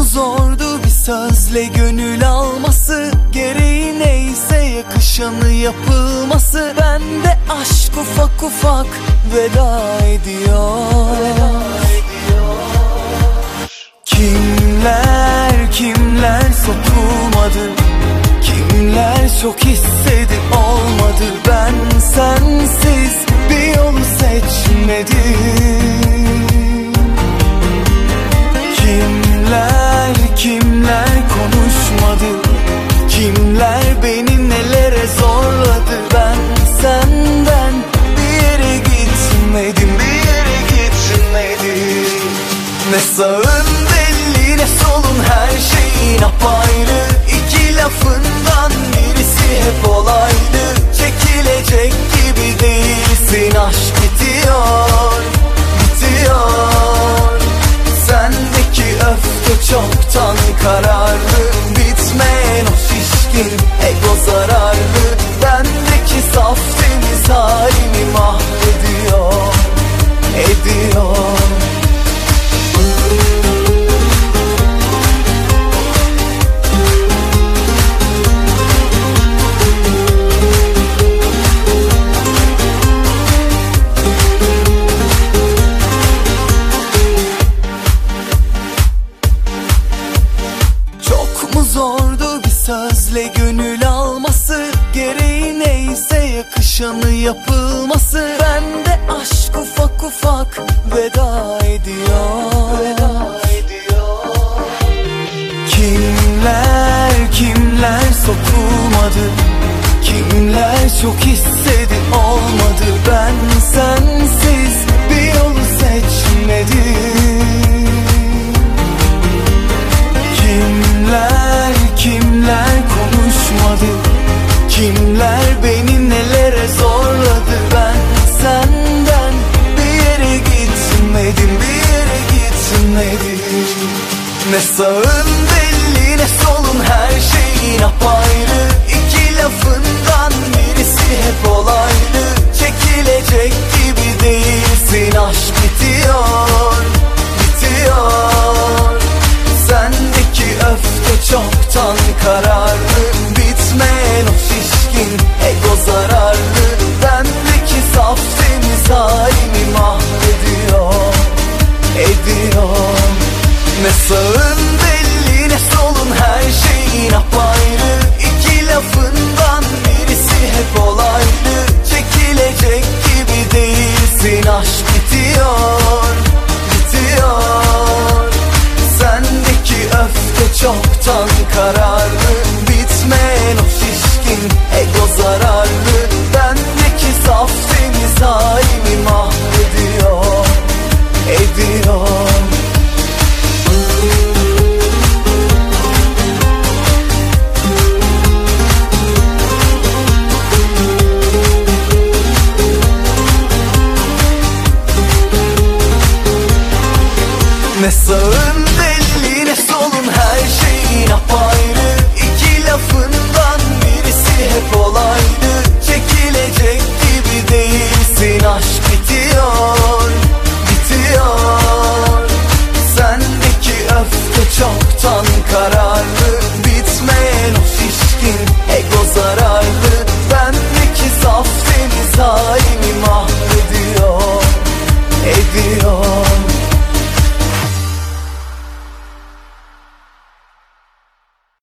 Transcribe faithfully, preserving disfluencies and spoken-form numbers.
zordu bir sözle gönül alması, gereği neyse yakışanı yapılması. Bende aşk ufak ufak veda ediyor, veda ediyor. Kimler kimler sokulmadı, kimler çok istedi olmadı. Ben sensiz bir yolu seçmedim. Kimler kimler konuşmadı, kimler beni nelere zorladı. Ben senden bir yere gitmedim, bir yere gitmedim. Ne sağın belli ne solun, her şeyin apayrı. İki lafından birisi hep olaydı. Çekilecek gibi değilsin, aşk bitiyor, bitiyor. Sendeki öfke çoktan kararlı, bitmeyen o şişkin ego zararlı. Bendeki saf temiz halimi mahvediyor, ediyor. Zordu bir sözle gönül alması, gereği neyse yakışanı yapılması. Bende aşk ufak ufak veda ediyor, veda ediyor. Kimler kimler sokulmadı, kimler çok istedi olmadı. Ben sensiz bir yolu seçmedim. Kimler kimler konuşmadı, kimler beni nelere zorladı. Ben senden bir yere gitmedim, bir yere gitmedim. Ne sağın belli ne solun, her şeyin apayrı. İki lafından birisi hep olaydı. Çekilecek gibi değilsin, aşk bitiyor, bitiyor. Sendeki öfke çoktan kararlı, bitmeyen o şişkin ego zararlı. Bendeki saf temiz halimi mahvediyor, ediyor. Ne sağın belli ne solun, her şeyin apayrı. İki lafından birisi hep olaydı. Çekilecek gibi değilsin, aşk bitiyor, bitiyor. Sendeki öfke çoktan kararlı, bitmeyen o şişkin ego zararlı. Bendeki saf temiz halimi mahvediyor, ediyor. Ne sağın belli ne solun, her şeyin apayrı. İki lafından birisi hep olaydı. Çekilecek gibi değilsin, aşk bitiyor, bitiyor. Sendeki öfke çoktan kararlı, bitmeyen o şişkin ego zararlı. Bendeki saf temiz halimi mahvediyor, ediyor.